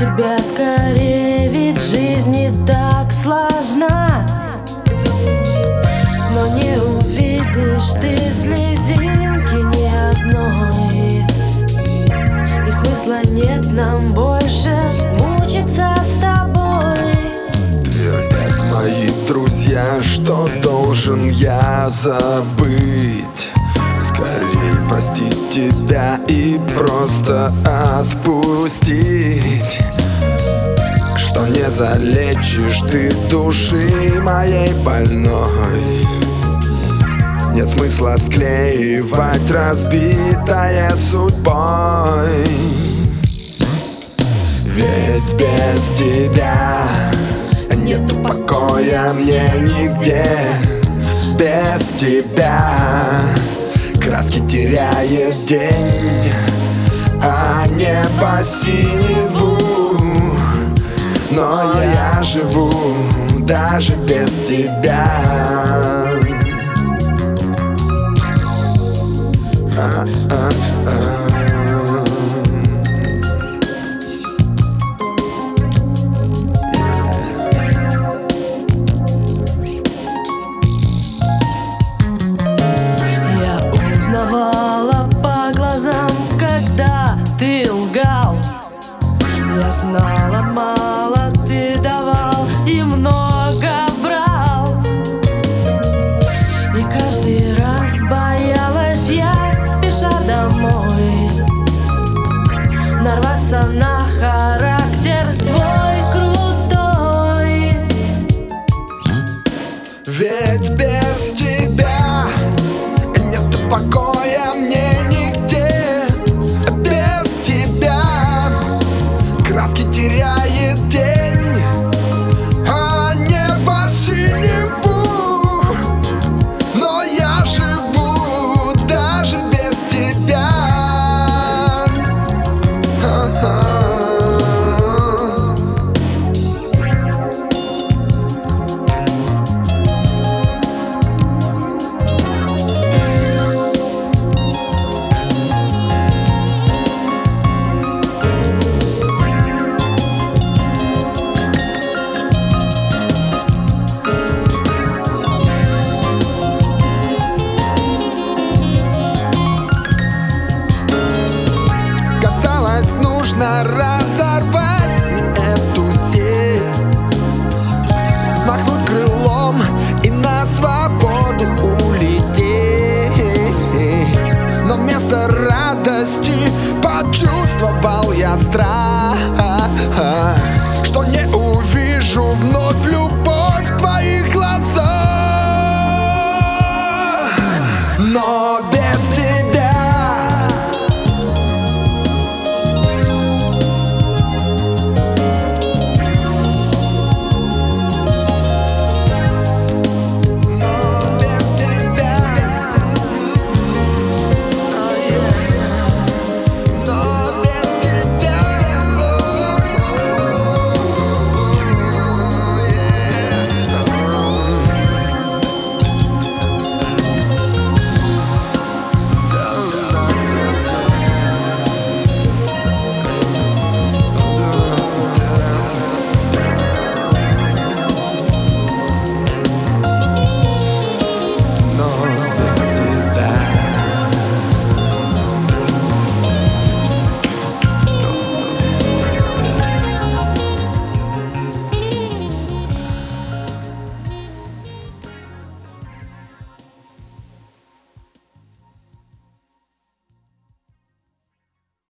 тебя скорее, ведь жизнь не так сложна. Но не увидишь ты слезинки ни одной, и смысла нет нам больше мучиться с тобой. Твердят мои друзья, что должен я забыть, скорее простить тебя и просто отпустить. Что не залечишь ты души моей больной, нет смысла склеивать разбитое судьбой. Ведь без тебя нету покоя мне нигде. Без тебя краски теряет день, а небо синеву. Но я живу даже без тебя. Я узнавала по глазам, когда ты лгал. Я знала, мало ты давал и много брал. И каждый раз боялась я, спеша домой, нарваться на характер твой крутой. Ведь без тебя нету покоя мне нигде. Без тебя краски теряет день, а небо синеву. Но я живу даже без тебя. Разорвать мне эту сеть, взмахнуть крылом и на свободу улететь. Но вместо радости почувствовать